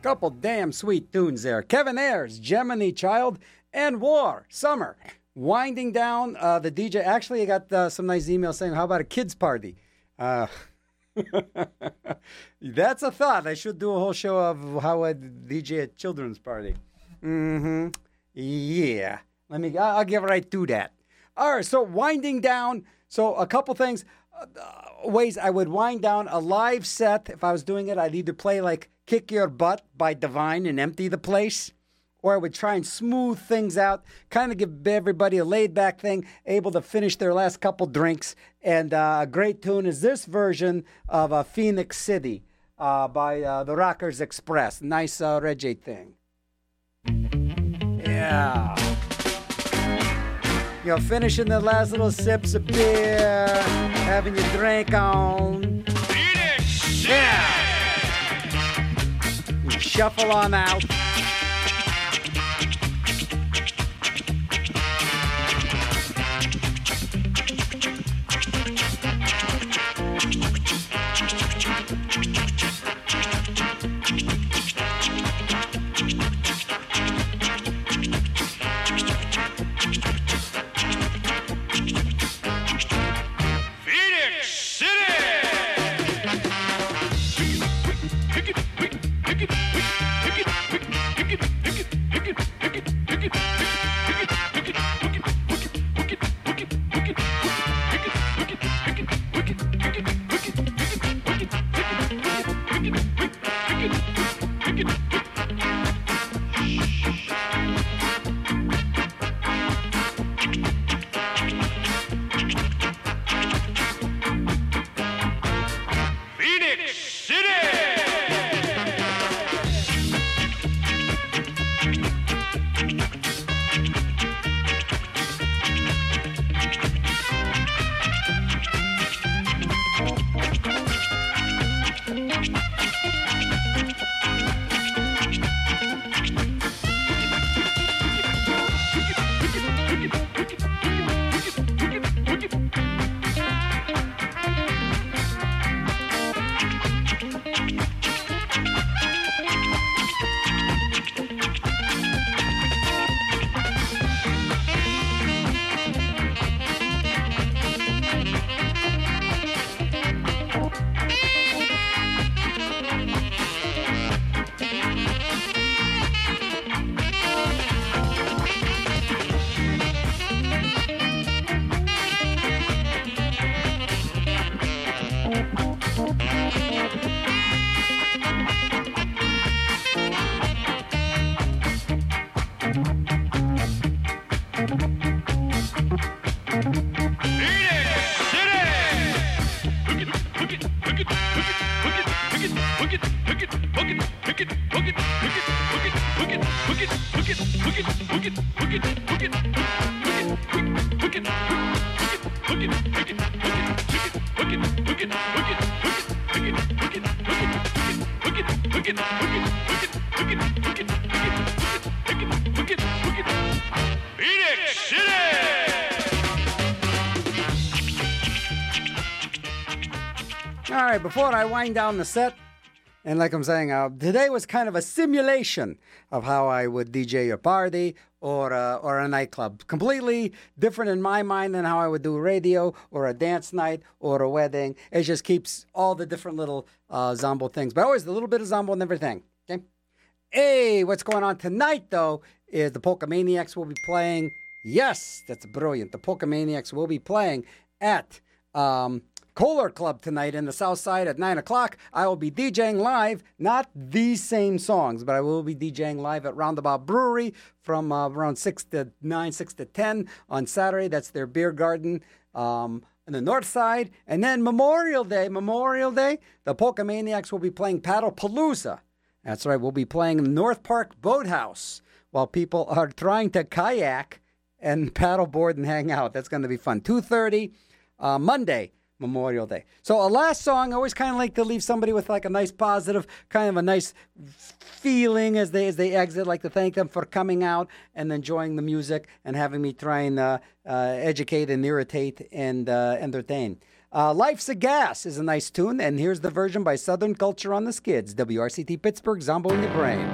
Couple damn sweet tunes there. Kevin Ayers, Gemini Child, and War, Summer. Winding down, the DJ. Actually, I got some nice emails saying, how about a kids' party? That's a thought. I should do a whole show of how I DJ a children's party. Yeah. I'll get right to that. All right, so winding down. So a couple things. Ways I would wind down a live set. If I was doing it, I'd either play like Kick Your Butt by Divine and empty the place, or I would try and smooth things out, kind of give everybody a laid-back thing, able to finish their last couple drinks. And a great tune is this version of Phoenix City by the Rockers Express. Nice reggae thing. Yeah. You know, finishing the last little sips of beer, having your drink on. Phoenix! Yeah! You shuffle on out. All right, before I wind down the set, and like I'm saying, today was kind of a simulation of how I would DJ a party or a nightclub. Completely different in my mind than how I would do radio or a dance night or a wedding. It just keeps all the different little Zombo things, but always a little bit of Zombo and everything. Okay. Hey, what's going on tonight, though, is the Polka Maniacs will be playing. Yes, that's brilliant. The Polka Maniacs will be playing at Kohler Club tonight in the South Side at 9 o'clock. I will be DJing live, not these same songs, but I will be DJing live at Roundabout Brewery from around 6 to 9, 6 to 10 on Saturday. That's their beer garden on the north side. And then Memorial Day, the Polka Maniacs will be playing Paddlepalooza. That's right, we'll be playing in the North Park Boathouse while people are trying to kayak and paddleboard and hang out. That's going to be fun. 2:30 Monday, Memorial Day. So a last song, I always kind of like to leave somebody with like a nice positive, kind of a nice feeling as they exit, like to thank them for coming out and enjoying the music and having me try and educate and irritate and entertain. Life's a Gas is a nice tune, and here's the version by Southern Culture on the Skids. WRCT Pittsburgh, Zombo in Your Brain.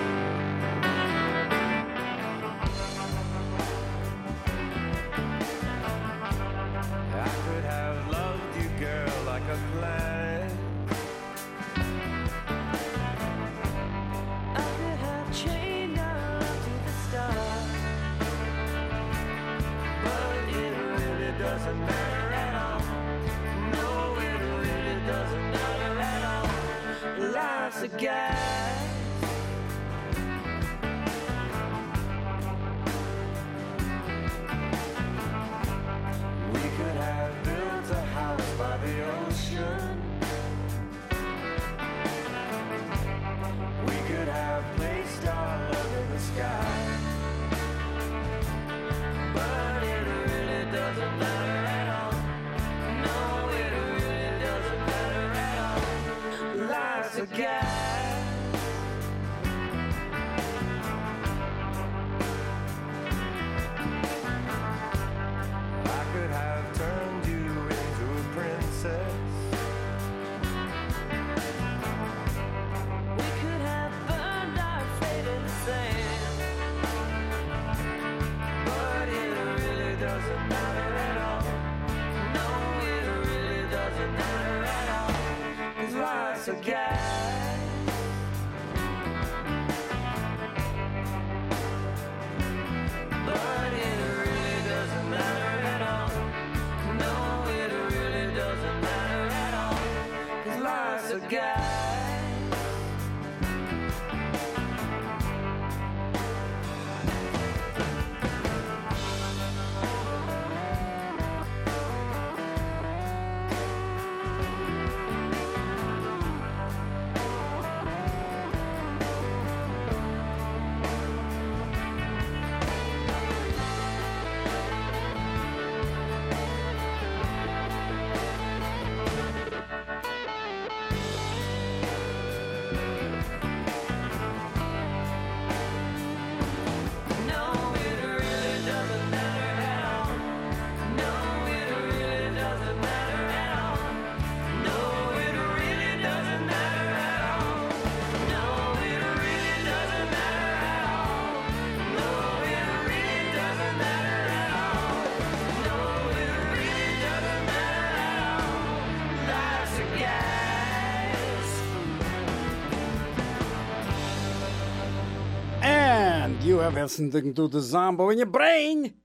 You have listening to the Zombo in your brain.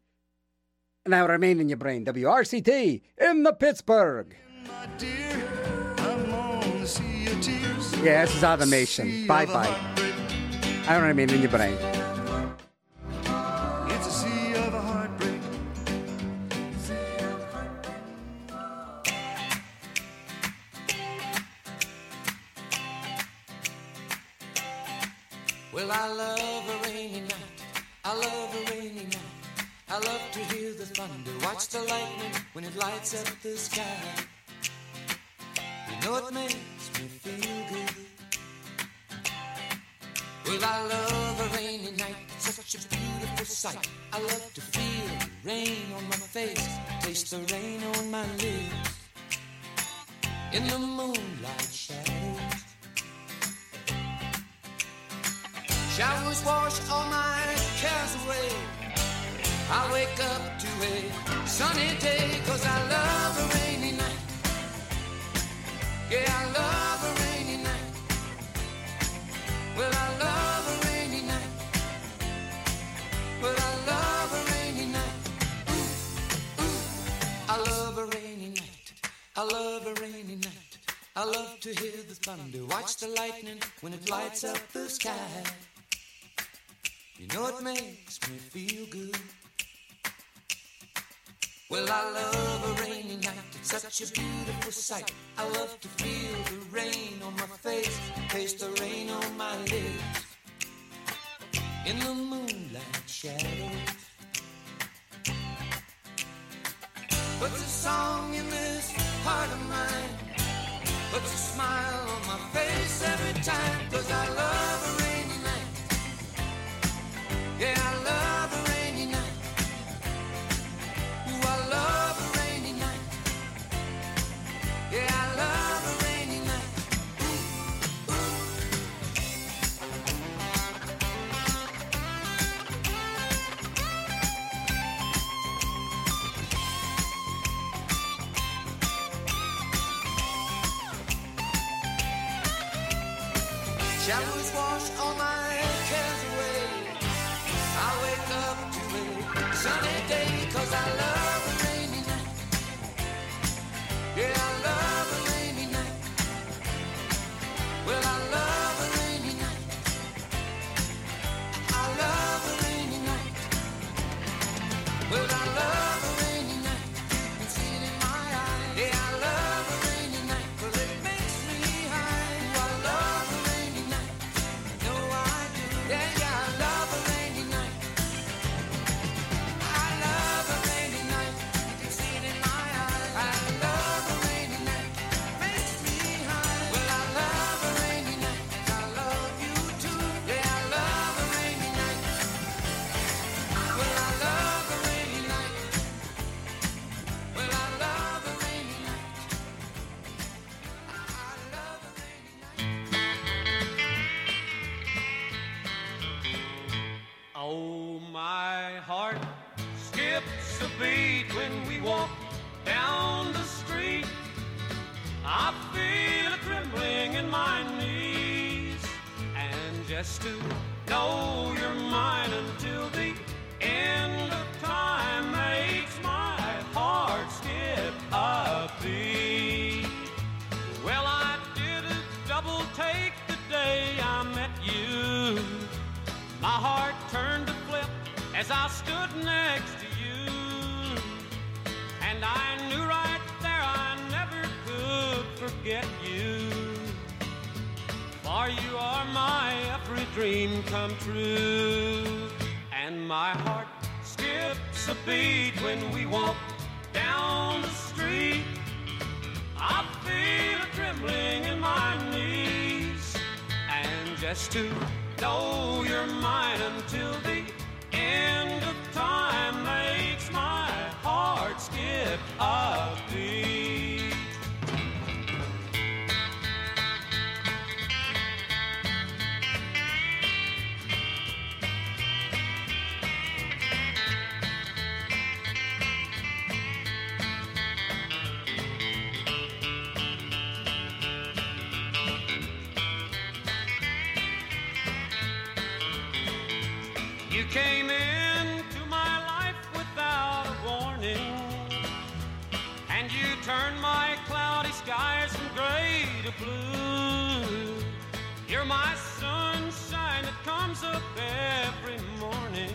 And I remain in your brain. WRCT in the Pittsburgh. Yeah, this is automation. Bye-bye. I remain in your brain. It's a sea of a heartbreak. Well, I love a rainy night. I love a rainy night. I love to hear the thunder, watch the lightning when it lights up the sky. You know it makes me feel good. Well, I love a rainy night, it's such a beautiful sight. I love to feel the rain on my face, taste the rain on my lips. In the moonlight shadows, showers wash all my cares away. I wake up to a sunny day, 'cause I love a rainy night. Yeah, I love a rainy night. Well, I love a rainy night. Well, I love a rainy night. Ooh, ooh. I love a rainy night. I love a rainy night. I love to hear the thunder, watch the lightning when it lights up the sky. You know it makes me feel good. Well, I love a rainy night, it's such a beautiful sight. I love to feel the rain on my face, taste the rain on my lips. In the moonlight shadows, puts a song in this heart of mine, puts a smile on my face every time, 'cause I love a rainy night. Yeah, I love a rainy night. Ooh, I love a rainy night. Showers wash all my cares away. I wake up to a sunny day, 'cause I love a rainy night. Yeah, I love a rainy night. Well, I love a rainy night. I love a rainy night. Well, I love a rainy night. You can see it in my eyes. Yeah, I love a rainy night, 'cause it makes me high. I love a rainy night. No, I do. Yeah, yeah, I love a rainy night. I love a rainy night. You can see it in my eyes. I love a rainy night. Makes me high. Well, I love a rainy night. I love you too. Yeah, I love a rainy night. Well, I love a rainy night. Well, I love a rainy night. I love a rainy night. Oh, my heart skips a beat when we walk down the street. I feel a trembling in my knees, and just to know you're mine until the end of time makes my heart skip a beat. Well, I did a double take the day I met you. My heart turned to flip as I stood next to you, and I knew right there I never could forget you. For you are my every dream come true, and my heart skips a beat when we walk down the street. I feel a trembling in my knees, and just to know you're mine until the end of time makes my heart skip a beat. You came into my life without a warning, and you turned my cloudy skies from gray to blue. You're my sunshine that comes up every morning.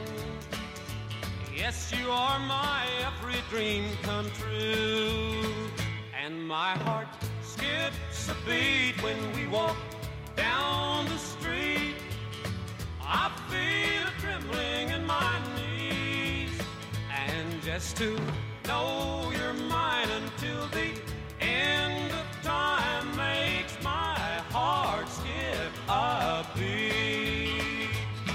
Yes, you are my every dream come true, and my heart skips a beat when we walk down the street. I feel a trembling in my knees, and just to know you're mine until the end of time makes my heart skip a beat.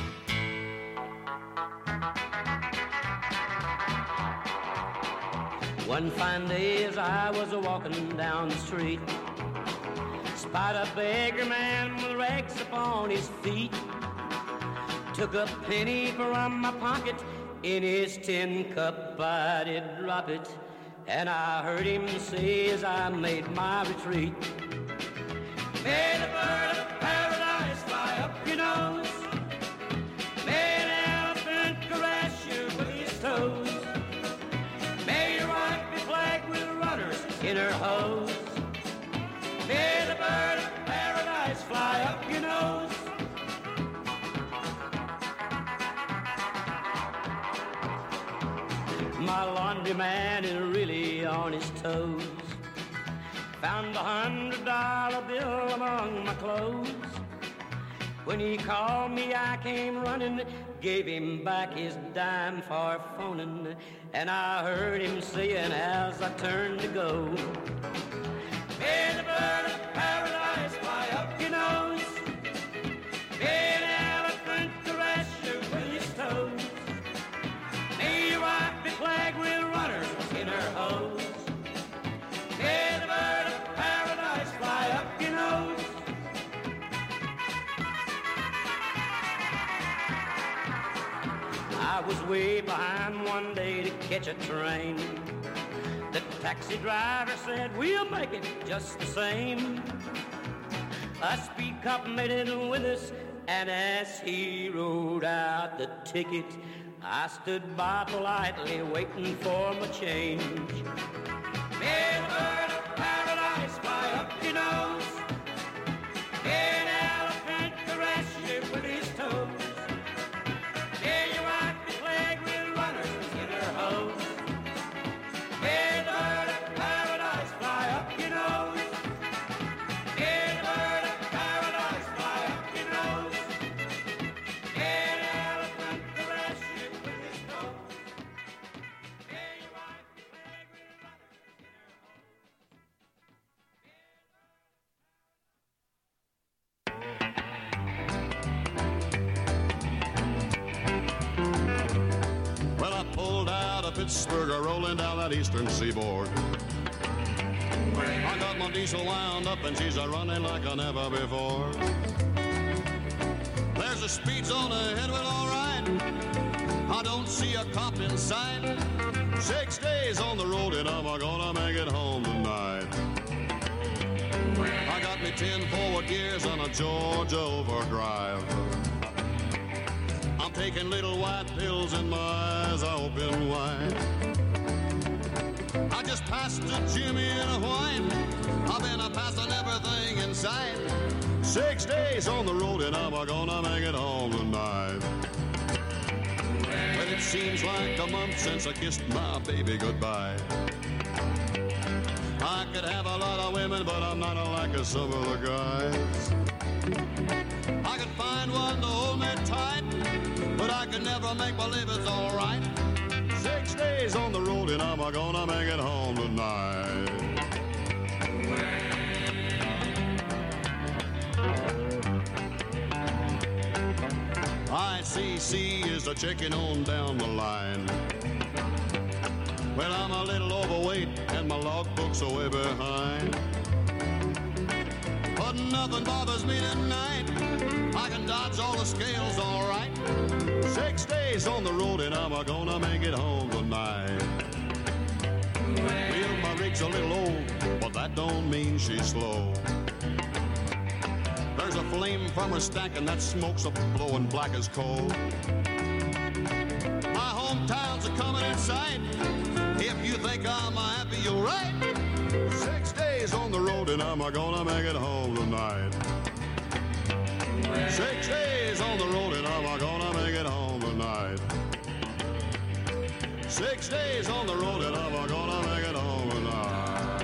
One fine day as I was walking down the street, spied a beggar man with rags upon his feet. Took a penny from my pocket, in his tin cup I did drop it, and I heard him say as I made my retreat, may the bird of paradise fly up your nose, may the elephant caress you with his toes, may your wife be flagged with runners in her hose, may the bird of paradise fly up your nose. My laundry man is really on his toes. Found $100 bill among my clothes. When he called me, I came running, gave him back his dime for phoning, and I heard him saying as I turned to go, may the bird of paradise fly up your nose, may the elephant caress you with his toes, may your wife be flagged with runners in her hose, may the bird of paradise fly up your nose. I was way behind one day to catch a train. The taxi driver said, we'll make it just the same. A speed cop made it with us, and as he rode out the ticket, I stood by politely waiting for my change. May the bird of paradise fly up your nose. May an elephant caress you with his toes. May your wife be plagued with runners in her hose. May the bird of paradise fly up your nose. May the bird of paradise fly up your nose. May an elephant caress you with his toes. May your wife be plagued with runners in her hose. Well, I pulled out of Pittsburgh, rolling down that eastern seaboard. I got my diesel wound up and she's a-running like I never before. There's a speed zone ahead, well, all right. I don't see a cop in sight. 6 days on the road and I'm gonna make it home tonight. I got me 10 forward gears on a Georgia overdrive. I'm taking little white pills and my eyes are open wide. I just passed a Jimmy in a whine. I've been passing everything in sight. 6 days on the road and I'm gonna make it home tonight. But it seems like a month since I kissed my baby goodbye. I could have a lot of women, but I'm not like some of the guys. I could find one to hold me tight, but I could never make believe it's all right. 6 days on the road and I'm gonna make it home tonight. ICC is a checking on down the line. Well, I'm a little overweight and my logbook's are way behind. But nothing bothers me tonight. I can dodge all the scales all right. 6 days on the road and I'm gonna make it home tonight. Well, my rig's a little old, but that don't mean she's slow. There's a flame from her stack and that smoke's a-blowing black as coal. My hometown's a-coming in sight. If you think I'm happy, you're right. 6 days on the road and I'm gonna make it home tonight. 6 days on the road and I'm gonna make it home tonight. 6 days on the road and I'm gonna make it home tonight.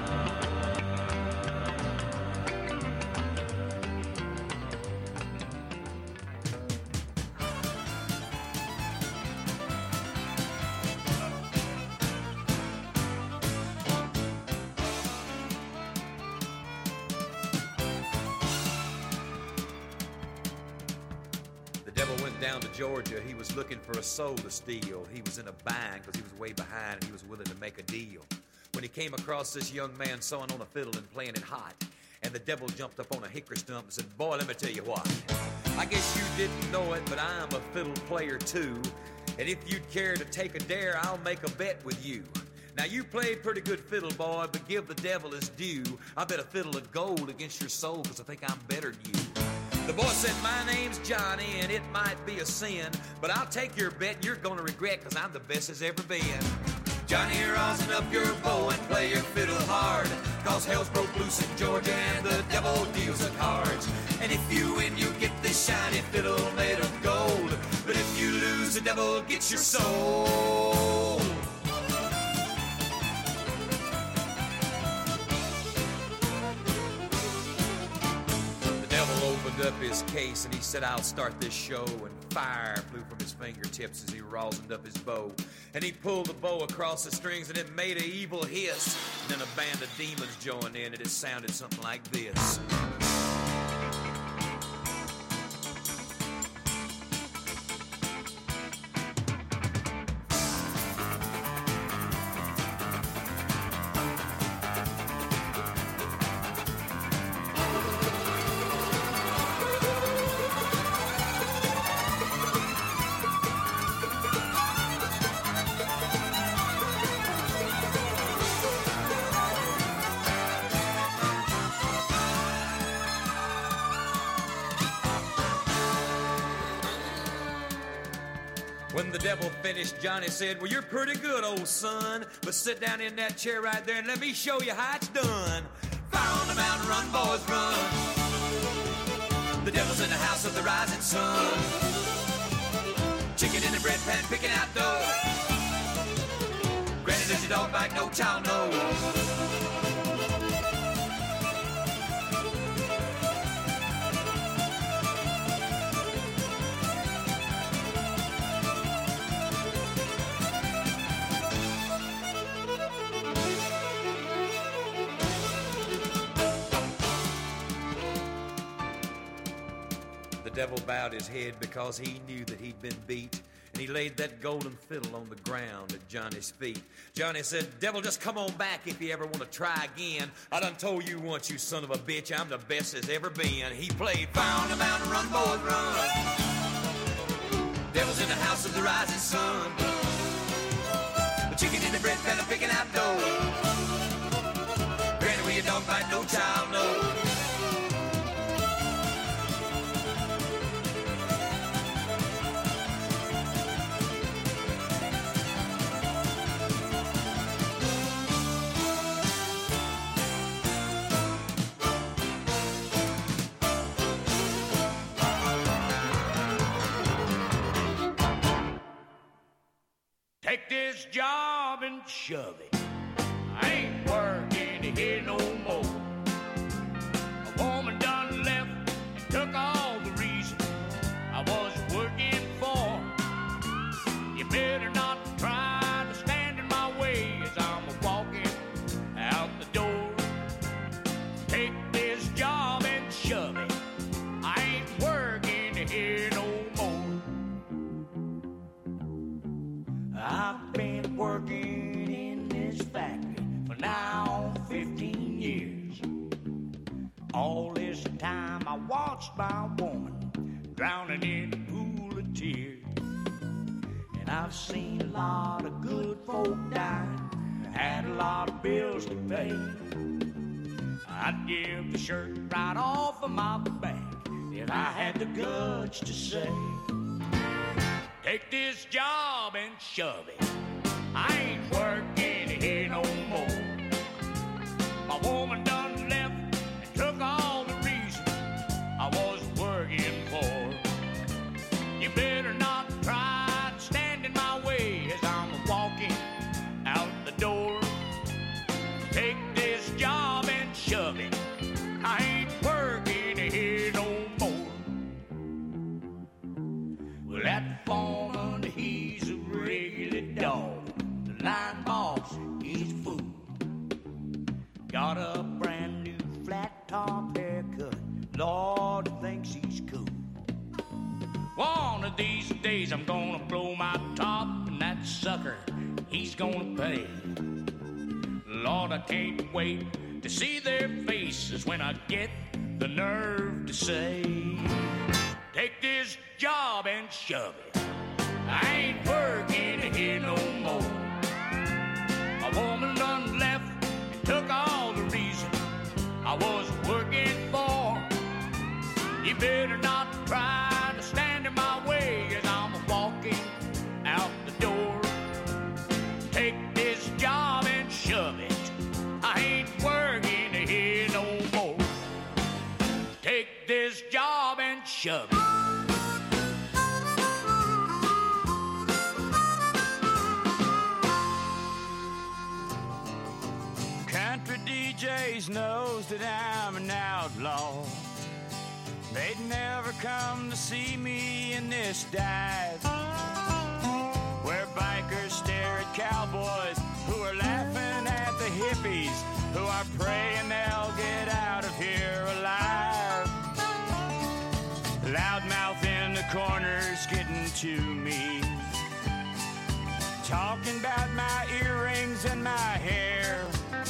Down to Georgia, he was looking for a soul to steal. He was in a bind because he was way behind and he was willing to make a deal. When he came across this young man sewing on a fiddle and playing it hot, and the devil jumped up on a hickory stump and said, "Boy, let me tell you what. I guess you didn't know it, but I'm a fiddle player too. And if you'd care to take a dare, I'll make a bet with you. Now you played pretty good fiddle, boy, but give the devil his due. I bet a fiddle of gold against your soul because I think I'm better than you." The boy said, "My name's Johnny, and it might be a sin, but I'll take your bet and you're gonna regret, cause I'm the best as ever been. Johnny, rosin up your bow and play your fiddle hard, cause hell's broke loose in Georgia and the devil deals the cards. And if you win, you get this shiny fiddle made of gold, but if you lose, the devil gets your soul." Opened up his case and he said, "I'll start this show," and fire flew from his fingertips as he rosined up his bow. And he pulled the bow across the strings and it made an evil hiss. And then a band of demons joined in and it sounded something like this. When the devil finished, Johnny said, well, you're pretty good, old son, but sit down in that chair right there and let me show you how it's done. Fire on the mountain, run, boys, run. The devil's in the house of the rising sun. Chicken in the bread pan, picking out dough. Granny, does your dog bite? No child knows. The devil bowed his head because he knew that he'd been beat, and he laid that golden fiddle on the ground at Johnny's feet. Johnny said, devil, just come on back if you ever want to try again. I done told you once, you son of a bitch, I'm the best there's ever been. He played Fire on the Mountain, Run, Boys, Run. Devil's in the house of the rising sun. The chicken in the bread pan, picking out dough. Granny, where your dog bite, no child knows. Take this job and shove it. I ain't working here no more. A woman done left and took all the reason I was working for. You better not try to stand in my way as I'm walking out the door. Take this job and shove it. I ain't working here no more. I've been working in this factory for now 15 years. All this time I watched my woman drowning in a pool of tears. And I've seen a lot of good folk die, had a lot of bills to pay. I'd give the shirt right off of my back if I had the guts to say, take this job and shove it. I ain't working here no more. My woman done left and took all the reason I was working for. You better not try to stand in my way as I'm walking out the door. Take this job and shove it. I ain't working here no more. Well, that foreman, he's a regular dog. The line boss, he's a fool. Got a brand new flat top haircut. Lord, thinks he's cool. One of these days I'm gonna blow my top, and that sucker, he's gonna pay. Lord, I can't wait to see their faces when I get the nerve to say, take this job and shove it. I ain't working here no more. A woman done left and took all the reason I was working for. You better not try to stand in my way as I'm walking out the door. Take this job and shove it. I ain't working here no more. Take this job and shove it. Country DJs knows that I'm an outlaw. They'd never come to see me in this dive, where bikers stare at cowboys who are laughing at the hippies who are praying they'll get out of here alive. Loudmouth in the corners getting to me, talking about my earrings and my hair.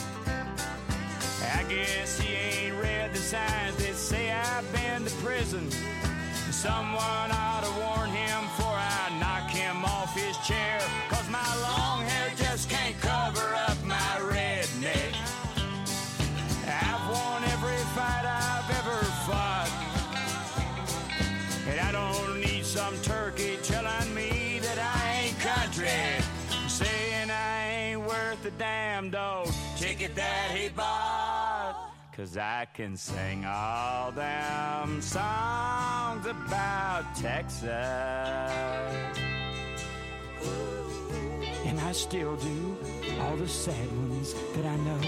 I guess he ain't read the signs that say I've been to prison. Someone ought to warn him before I knock him off his chair, 'cause my long hair just can't cover up my redneck. I've won every fight I've ever fought, and I don't need some turkey telling me that I ticket that he bought. 'Cause I can sing all them songs about Texas. And I still do all the sad ones that I know.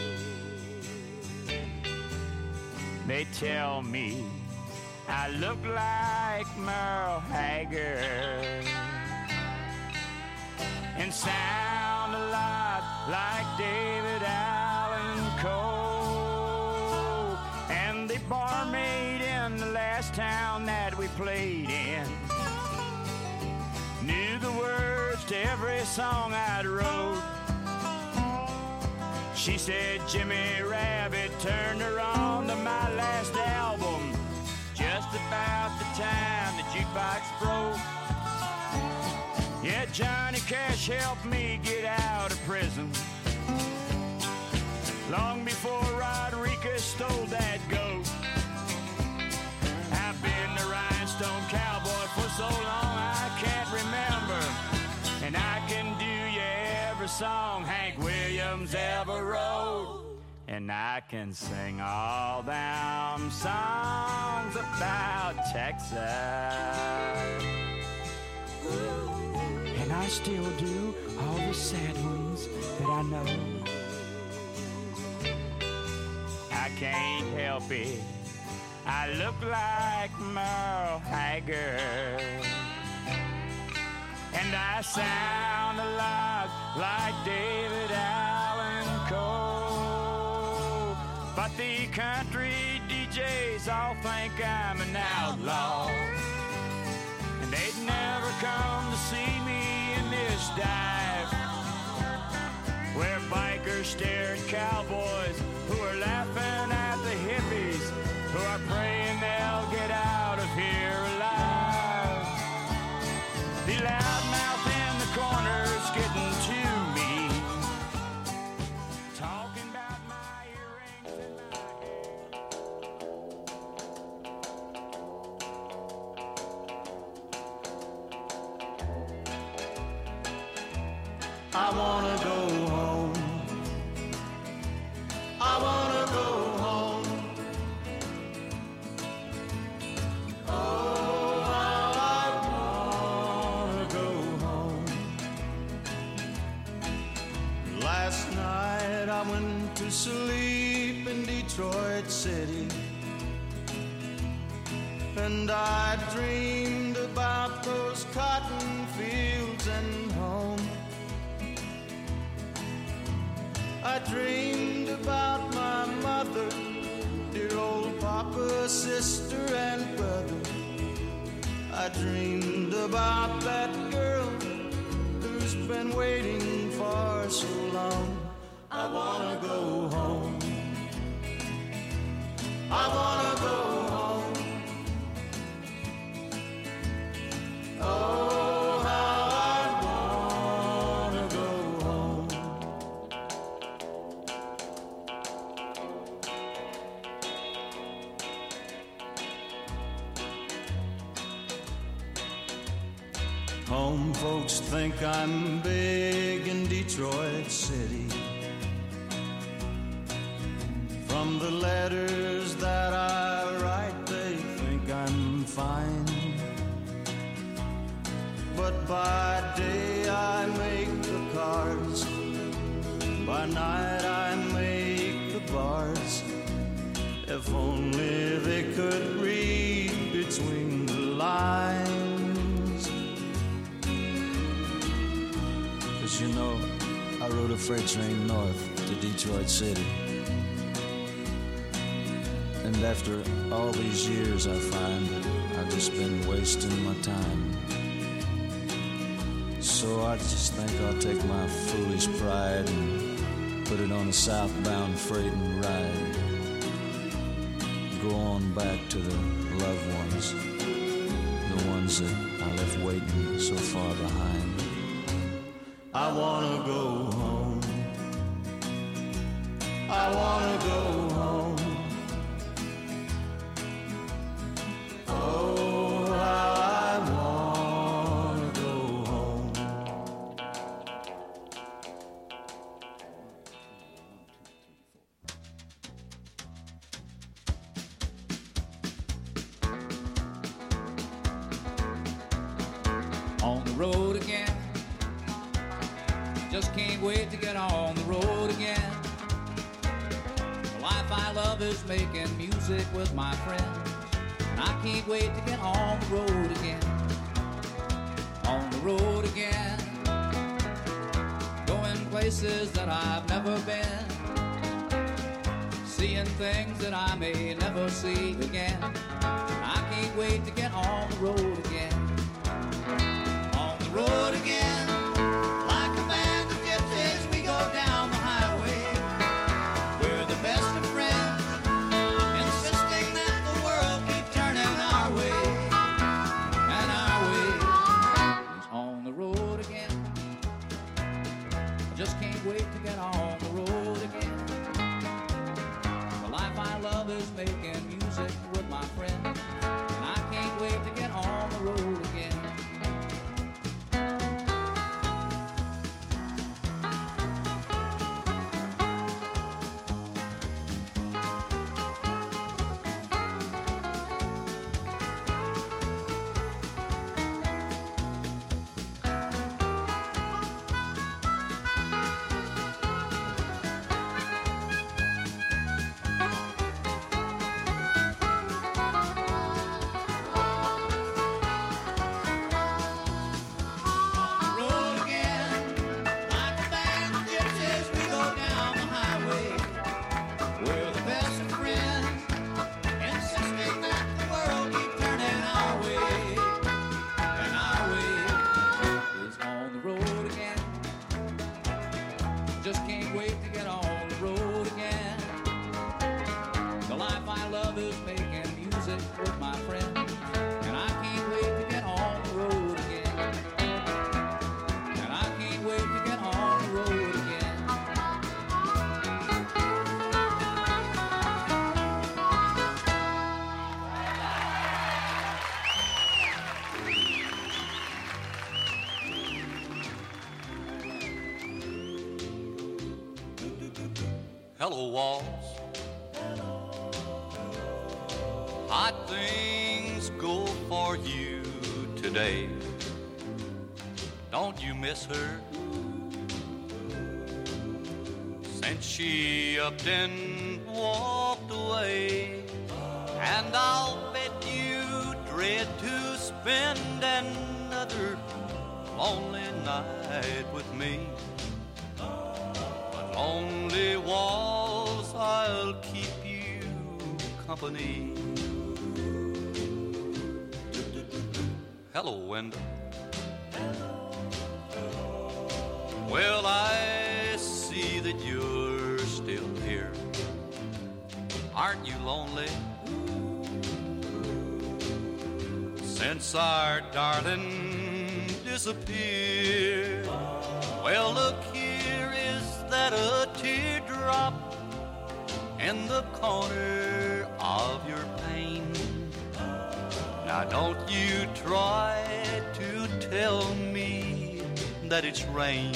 They tell me I look like Merle Haggard and sound a lot like David Allan Coe. And the barmaid in the last town that we played in knew the words to every song I'd wrote. She said Jimmy Rabbit turned her on to my last album just about the time the jukebox broke. Yeah, Johnny Cash helped me get out of prison long before Rodriguez stole that goat. I've been the rhinestone cowboy for so long I can't remember, and I can do you every song Hank Williams ever wrote. And I can sing all them songs about Texas. And I still do all the sad ones that I know. I can't help it, I look like Merle Haggard, and I sound a lot like David Allan Coe. But the country DJs all think I'm an outlaw, and they'd never come to see me in this dive, where bikers stare at cowboys who are laughing at the hippies who are praying they'll get out of here alive. The loudmouth in the corner's getting to me, talking about my earrings and my I wanna go home. I wanna go home. Oh, how I wanna go home. Last night I went to sleep in Detroit City, and I dreamed about those cotton fields and home. I dreamed about my mother, dear old papa, sister, and brother. I dreamed about that girl who's been waiting for so long. I wanna go home. I wanna go home. Oh, how I wanna go home. Home folks think I'm big in Detroit City. From the letters that I write, they think I'm fine. But by day I make the cards, by night I make the bars. If only they could read between the lines. 'Cause you know, I rode a freight train north to Detroit City. And after all these years I find that I've just been wasting my time. So I just think I'll take my foolish pride and put it on a southbound freight and ride. Go on back to the loved ones, the ones that I left waiting so far behind. I wanna go home. I wanna go home. Oh, how I wanna go home. On the road again. Just can't wait to get on the road again. The life I love is making music with my friends, and I can't wait to get on the road again. On the road again. Going places that I've never been. Seeing things that I may never see again. I can't wait to get on the road again. On the road again. Like a band of gypsies, we go down the highway. We're the best of friends, insisting that the world keep turning our way. And our way is on the road again. I just can't wait to get on the road again. The life I love is making music with my friends, and I can't wait to get on the road again. Hello, walls. Hot things go for you today. Don't you miss her? Since she upped and walked away. And I'll bet you dread to spend another lonely night with me. Lonely walls, I'll keep you company. Hello, window. Well, I see that you're still here. Aren't you lonely? Since our darling disappeared. Well, look here, is that a teardrop in the corner of your pane? Now don't you try to tell me that it's rain.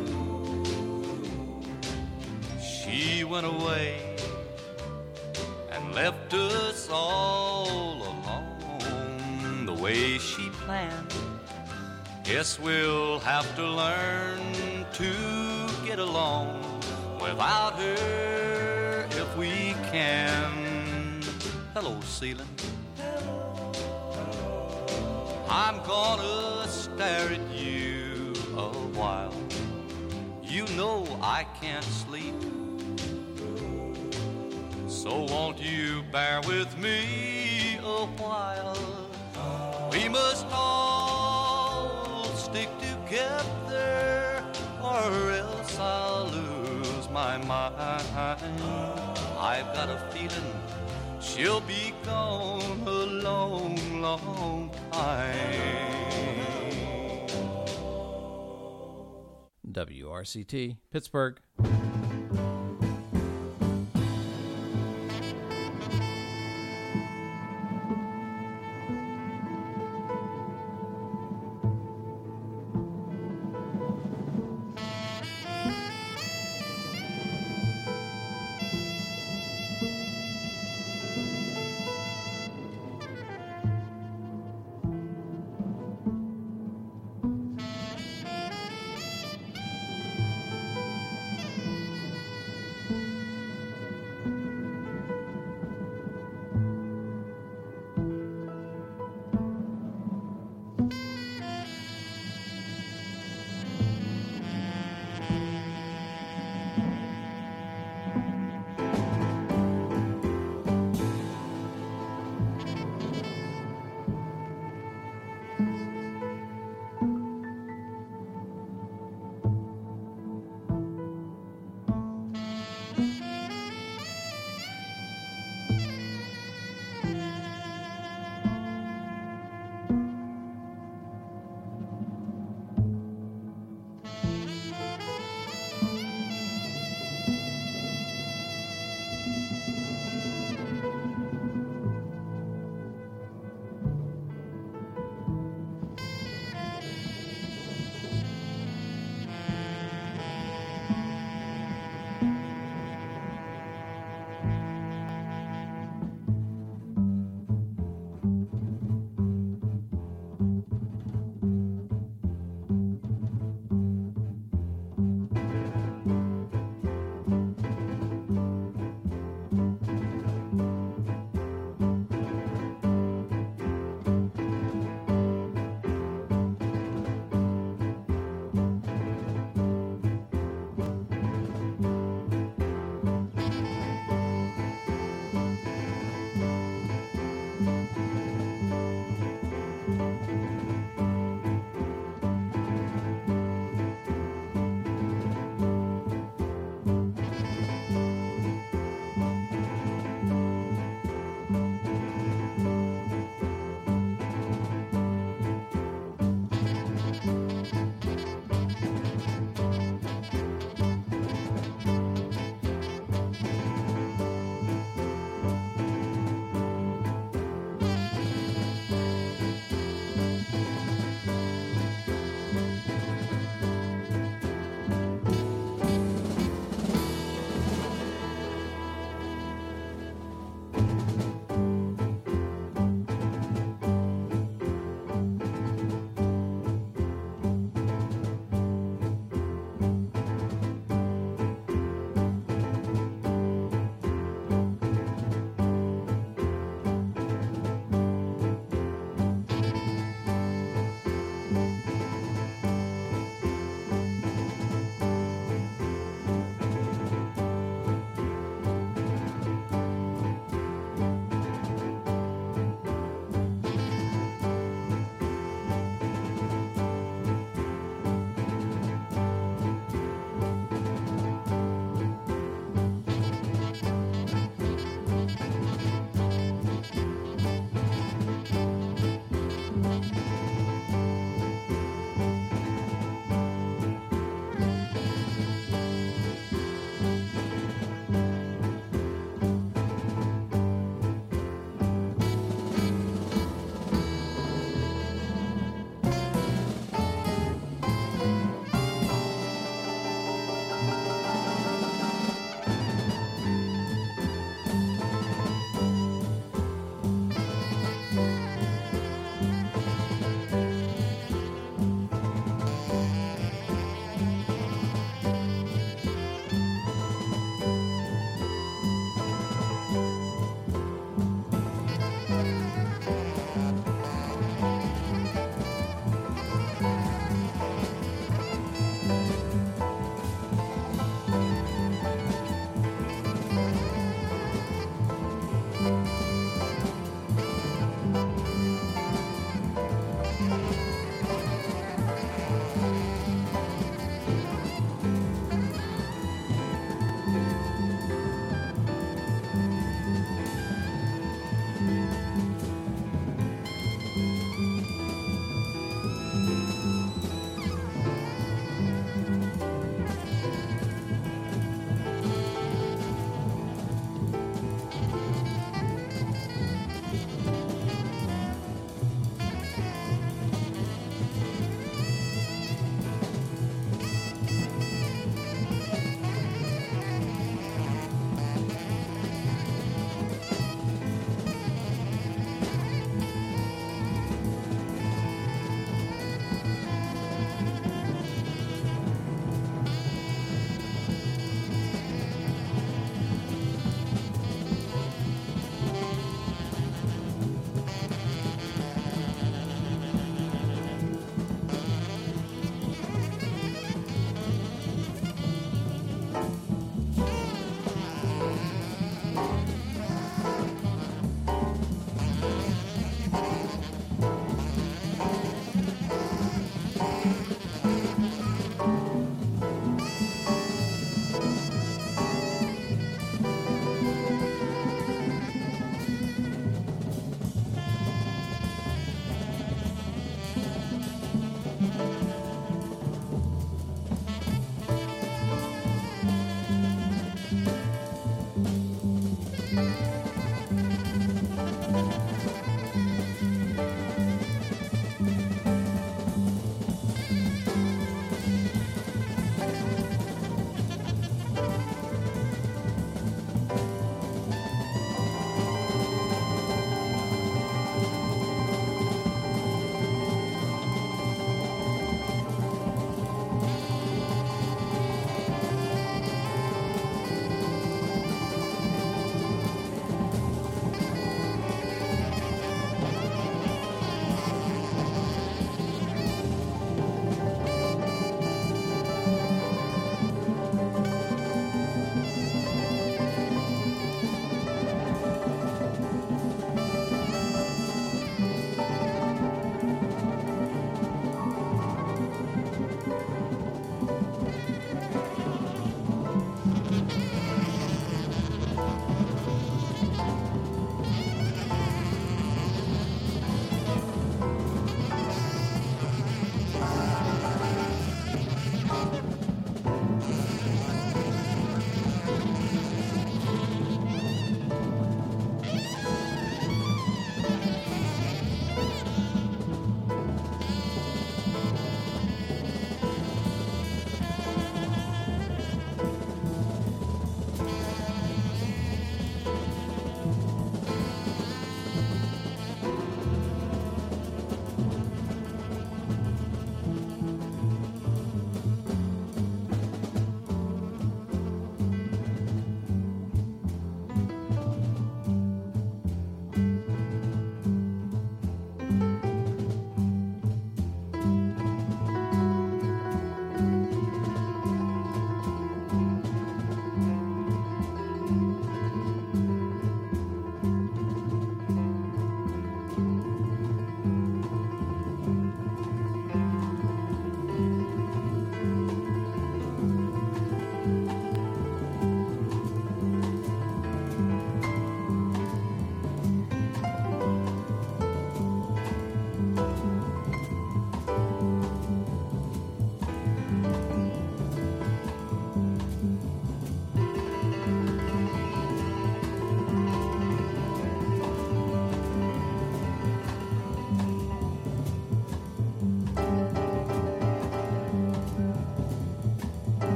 She went away and left us all alone the way she planned. Guess we'll have to learn to get along without her if we can. Hello, ceiling. I'm gonna stare at you a while. You know I can't sleep. So won't you bear with me a while? We must all stick together or else I'll lose my mind. I've got a feeling she'll be gone a long, long time. WRCT, Pittsburgh.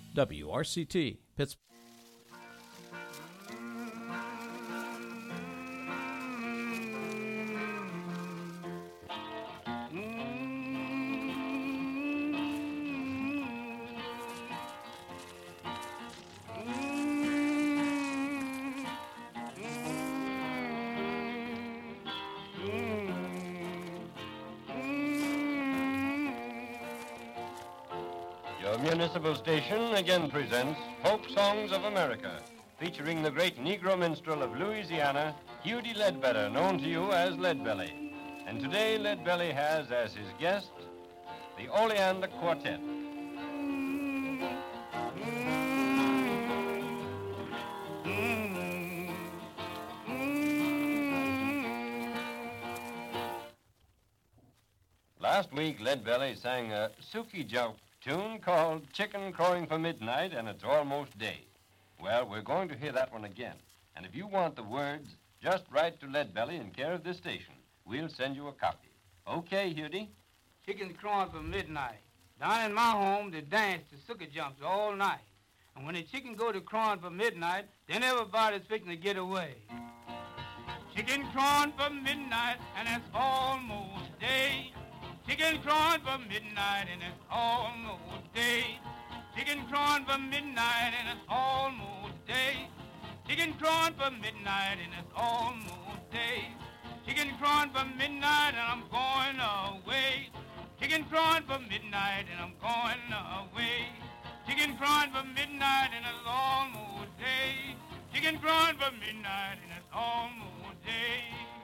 WRCT, Pittsburgh. Your municipal station again presents Folk Songs of America, featuring the great Negro minstrel of Louisiana, Hughie Ledbetter, known to you as Leadbelly. And today, Leadbelly has as his guest the Oleander Quartet. Last week, Leadbelly sang a Suki Joke tune called Chicken Crowing for Midnight, and it's almost day. Well, we're going to hear that one again. And if you want the words, just write to Leadbelly in care of this station. We'll send you a copy. Okay, Hughie? Chickens crowing for midnight. Down in my home, they dance to sucker jumps all night. And when the chicken go to crowing for midnight, then everybody's fixing to get away. Chicken crowing for midnight, and it's almost day. Chicken crowing for midnight, and it's almost day. Chicken crowing for midnight, and it's almost day. Chicken crowing for midnight, and it's almost day. Chicken crowing for midnight, and I'm going away. Chicken crowing for midnight, and I'm going away. Chicken crowing for midnight, and it's almost day. Chicken crowing for midnight, and it's almost day.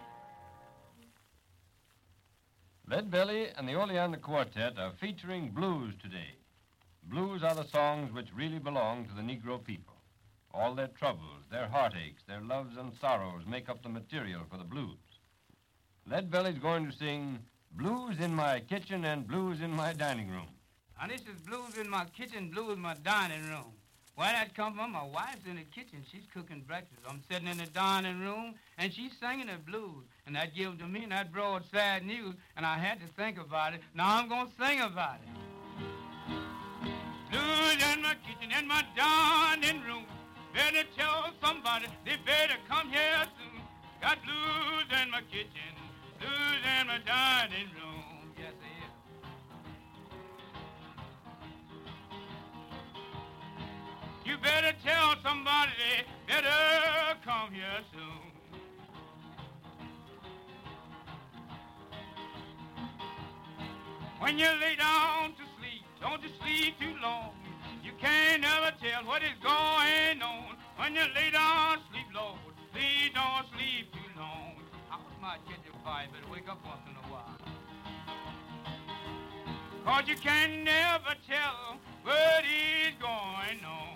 Leadbelly and the Oleander Quartet are featuring blues today. Blues are the songs which really belong to the Negro people. All their troubles, their heartaches, their loves and sorrows make up the material for the blues. Leadbelly's going to sing Blues in My Kitchen and Blues in My Dining Room. Now, this is blues in my kitchen, blues in my dining room. Where that come from? My wife's in the kitchen. She's cooking breakfast. I'm sitting in the dining room, and she's singing the blues. And that gives to me that broad, sad news, and I had to think about it. Now I'm going to sing about it. Blues in my kitchen and my dining room. Better tell somebody they better come here soon. Got blues in my kitchen, blues in my dining room. Yes, it is. You better tell somebody they better come here soon. When you lay down to sleep, don't you sleep too long. You can't never tell what is going on. When you lay down, sleep low. Please don't sleep too long. I might get you fire, but wake up once in a while. 'Cause you can never tell what is going on.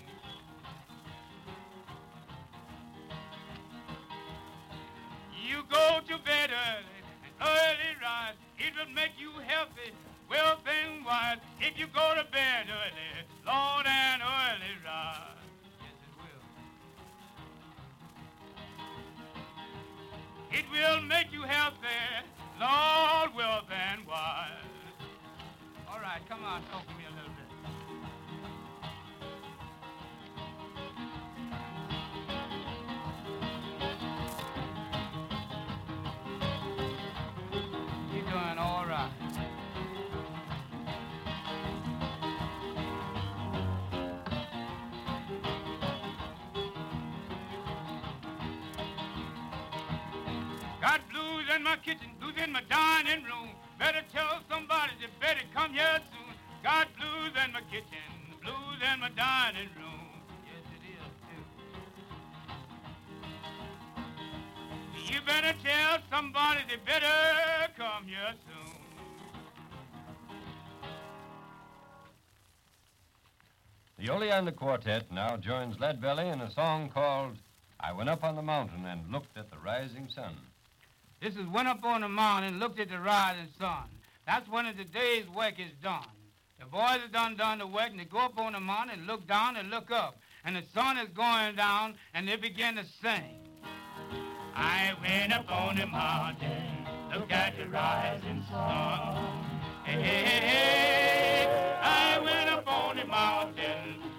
You go to bed early and early rise. It will make you healthy, wealth and wise. If you go to bed early, Lord, and early rise. Yes, it will. It will make you healthy, Lord, wealth and wise. All right, come on, talk to me a little bit. Doing all right. Got blues in my kitchen, blues in my dining room. Better tell somebody they better come here soon. Got blues in my kitchen, blues in my dining room. Yes, it is too. You better tell somebody they better come here soon. The Oleander Quartet now joins Leadbelly in a song called I Went Up on the Mountain and Looked at the Rising Sun. This is went up on the mountain and looked at the rising sun. That's when the day's work is done. The boys have done the work, and they go up on the mountain and look down and look up. And the sun is going down, and they begin to sing. I went up on the mountain, look at the rising sun. Hey, hey, hey, hey. I went up on the mountain,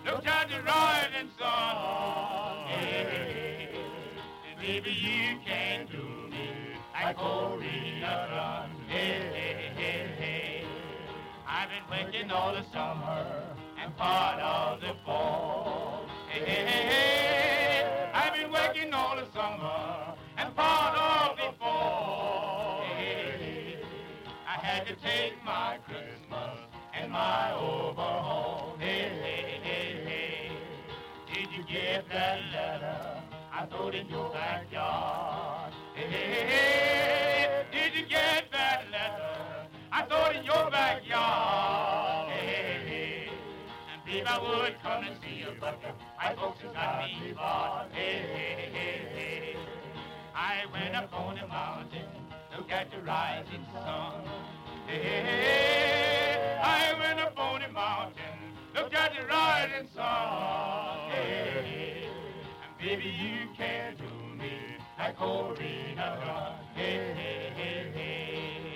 baby, you can do me like Corina done. Hey, hey, hey, hey. I've been working all the summer and part of the fall. Hey, hey, hey, hey. I've been working all the summer and part of the fall. Hey, hey, hey. I had to take my Christmas and my overhaul. Hey, hey, hey, hey. Did you get that letter I throwed in your backyard? Hey, hey, hey. Did you get that letter I throwed in your backyard? Hey, hey, hey. And babe, I would come and see you, but my folks has got me barred. Hey, hey, hey, hey. I went up on the mountain, looked at the rising sun. Hey, hey, hey. I went up on the mountain, looked at the rising sun. Hey, hey, hey. And baby, you can't do me like Corina done. Hey, hey, hey, hey.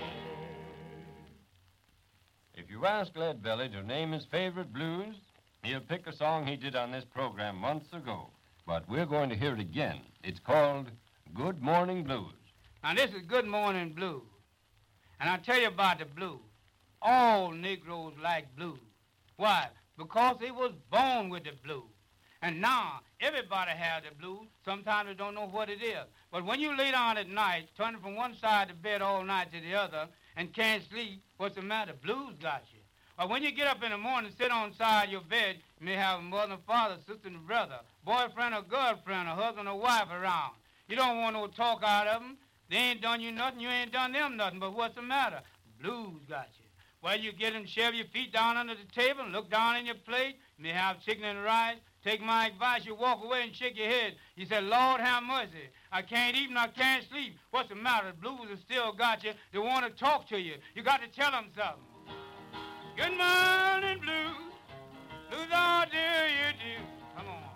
If you ask Lead Belly to name his favorite blues, he'll pick a song he did on this program months ago. But we're going to hear it again. It's called Good Morning Blues. Now, this is Good Morning Blues. And I'll tell you about the blues. All Negroes like blues. Why? Because they was born with the blues. And now, everybody has the blues. Sometimes they don't know what it is. But when you lay down at night, turning from one side of the bed all night to the other, and can't sleep, what's the matter? Blues got you. Or when you get up in the morning, sit on the side of your bed, you may have a mother, father, sister, and brother, boyfriend or girlfriend, or husband or wife around. You don't want no talk out of them. They ain't done you nothing, you ain't done them nothing, but what's the matter? Blues got you. Well, you get them, shove your feet down under the table, and look down in your plate. You may have chicken and rice. Take my advice, you walk away and shake your head. You say, Lord, have mercy. I can't eat and I can't sleep. What's the matter? The blues have still got you. They want to talk to you. You got to tell them something. Good morning, blues. Blues, how do you do? Come on.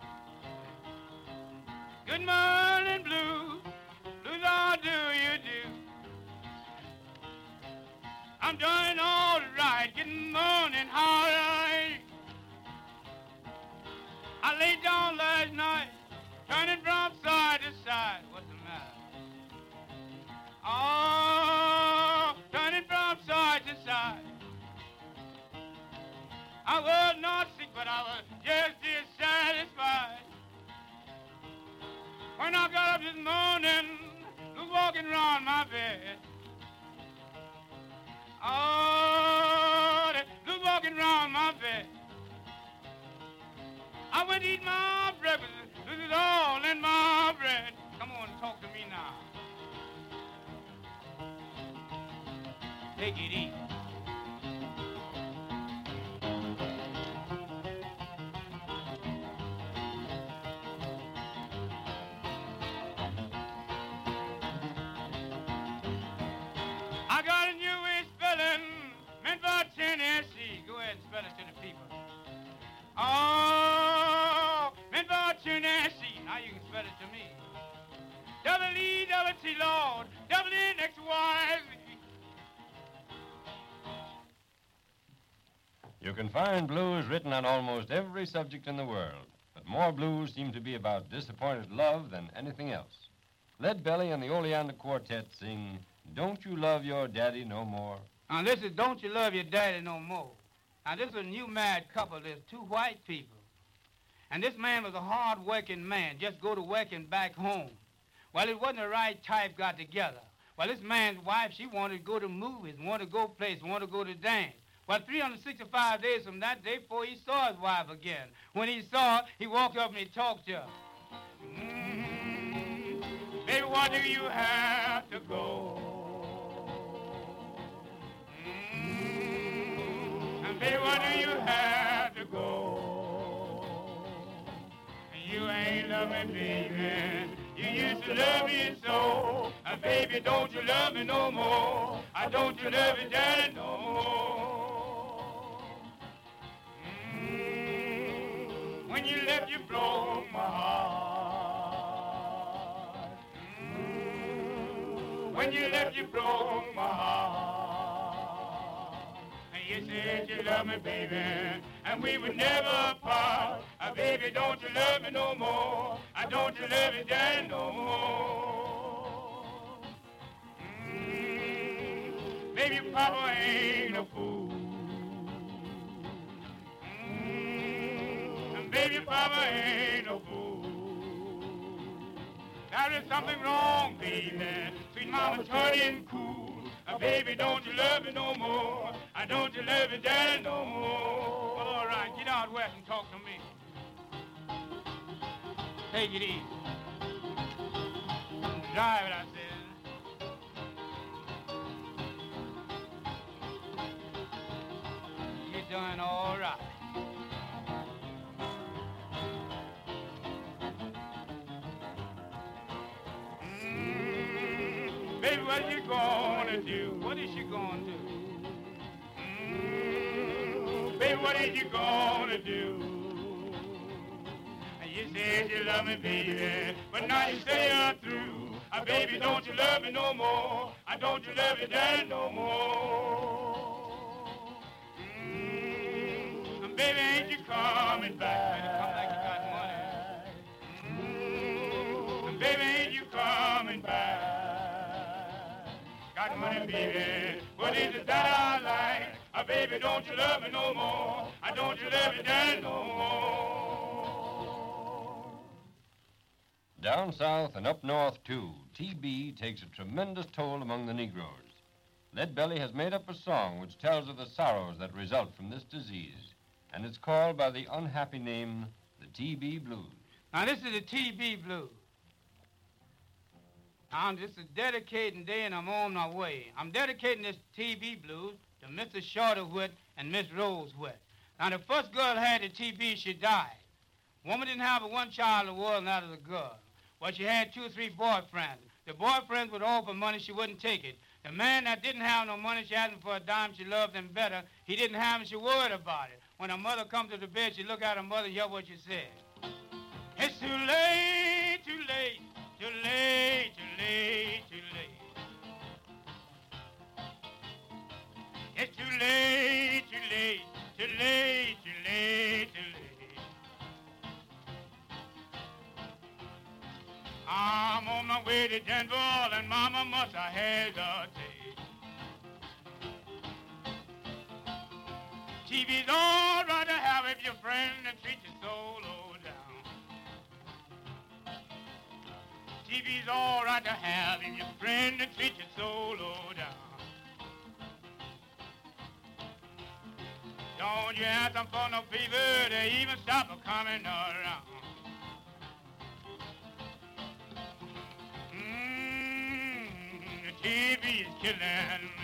Good morning, blues. Blues, how do you do? I'm doing all right. Good morning, how are you? I laid down last night, turning from side to side. What's the matter? Oh, turning from side to side. I was not sick, but I was just dissatisfied. When I got up this morning, was walking around my bed. Oh, was walking around my bed. I went to eat my breakfast. This is all in my bread. Come on, talk to me now. Take it easy. I got a new way of spelling, meant for Tennessee. Go ahead and spell it to the people. Oh, meant for Tennessee. Now you can spell it to me. W-E-T, Lord, W-N-X-Y-Z. You can find blues written on almost every subject in the world, but more blues seem to be about disappointed love than anything else. Lead Belly and the Oleander Quartet sing, Don't You Love Your Daddy No More? Now this is Don't You Love Your Daddy No More. Now this is a new married couple. There's two white people. And this man was a hard-working man, just go to work and back home. Well, it wasn't the right type got together. Well, this man's wife, she wanted to go to movies, wanted to go places, wanted to go to dance. Well, 365 days from that day before he saw his wife again. When he saw her, he walked up and he talked to her. Baby, why do you have to go? And baby, why do you have to go? You ain't loving me, baby. You used to love me so. And baby, don't you love me no more? Don't you love me, daddy, no more? When you left, you broke my heart. When you left, you broke my heart. You said you love me, baby, and we would never part. Baby, don't you love me no more? Don't you love me, Daddy, no more? Baby, Papa ain't a fool. Baby, Papa ain't a fool. There is something wrong, baby. Sweet mama turning cool. Baby, don't you love me no more? Don't you love me, Daddy, no more? Well, all right, get out west and talk to me. Take it easy. Drive it, I said. You're doing all right. Baby, what you gonna do? What is you gonna do? Baby, what is you gonna do? You said you love me, baby, but now you say you're through. Baby, don't you love me no more? Don't you love me, Daddy, no more? Baby, ain't you coming back? Come like you got money. Baby, ain't you coming back? Got money, baby. What is it that I like? Baby, don't you love me no more? Don't you love me, Daddy, no more? Down south and up north, too, TB takes a tremendous toll among the Negroes. Leadbelly has made up a song which tells of the sorrows that result from this disease, and it's called by the unhappy name, the TB Blues. Now, this is the TB Blues. Now, this is a dedicating day, and I'm on my way. I'm dedicating this TB Blues to Mrs. Shorterwhit and Miss Rosewhit. Now, the first girl had the TB, she died. Woman didn't have but one child in the world, and that was a girl. Well, she had 2 or 3 boyfriends. The boyfriends would offer money, she wouldn't take it. The man that didn't have no money, she asked him for a dime, she loved him better. He didn't have him, she worried about it. When her mother come to the bed, she look at her mother and hear what she said. It's too late, too late, too late, too late, too late. It's too late, too late, too late, too late, too late. I'm on my way to Denver, and Mama must have hesitate. TV's all right to have if your friend and treat you so low down. TV's all right to have if your friend and treat you so low down. Don't you ask them for no favor, they even stop for coming around. TV is killing me.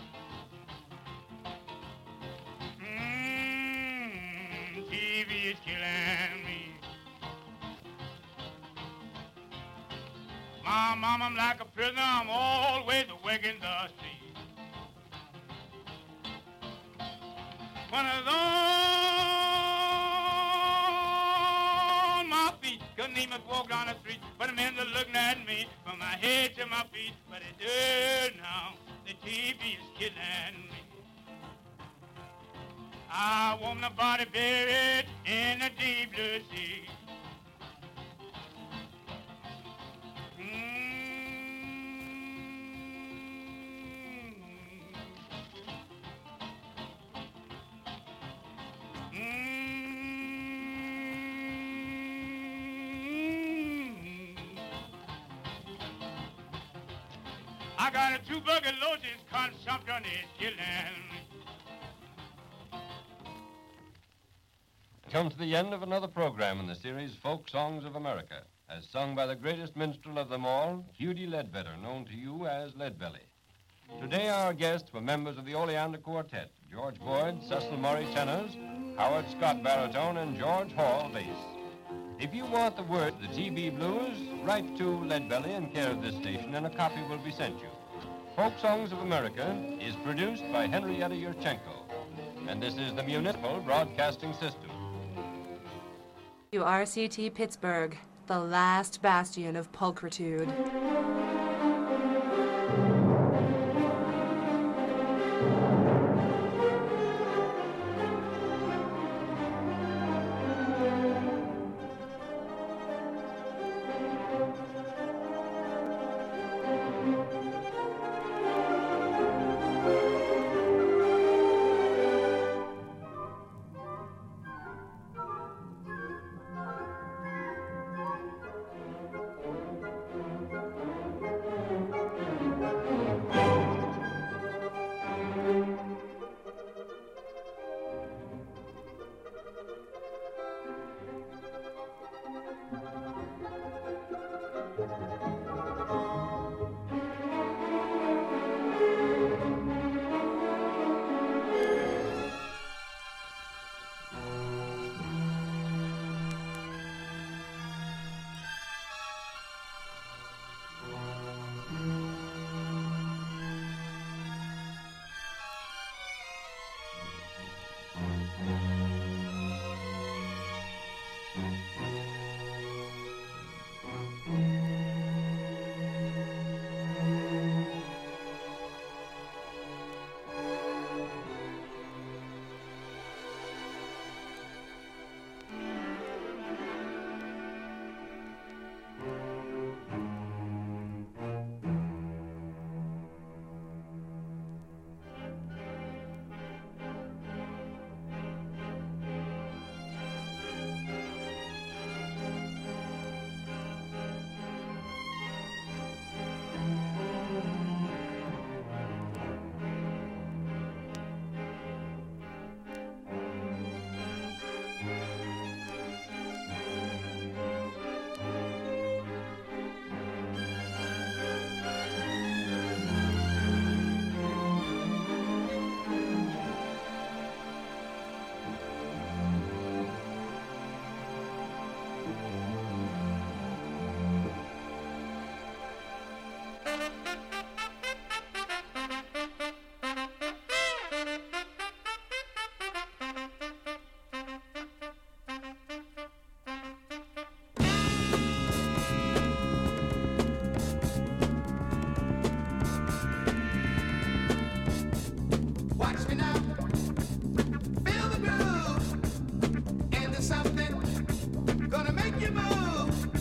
TV is killing me. My mama, I'm like a prisoner, I'm always awake in the street. When I was on my feet, couldn't even walk down the street, but the men are looking at me from my head to my feet. But it does now, the TV is killing me. I want my body buried in the deep blue sea. I got a tuberculosis consumption is killing me. Come to the end of another program in the series Folk Songs of America, as sung by the greatest minstrel of them all, Hughie Ledbetter, known to you as Leadbelly. Today our guests were members of the Oleander Quartet, George Boyd, Cecil Murray tenors, Howard Scott baritone, and George Hall bass. If you want the words of the TB Blues, write to Leadbelly in care of this station, and a copy will be sent you. Folk Songs of America is produced by Henrietta Yurchenko, and this is the Municipal Broadcasting System. WRCT Pittsburgh, the last bastion of pulchritude. something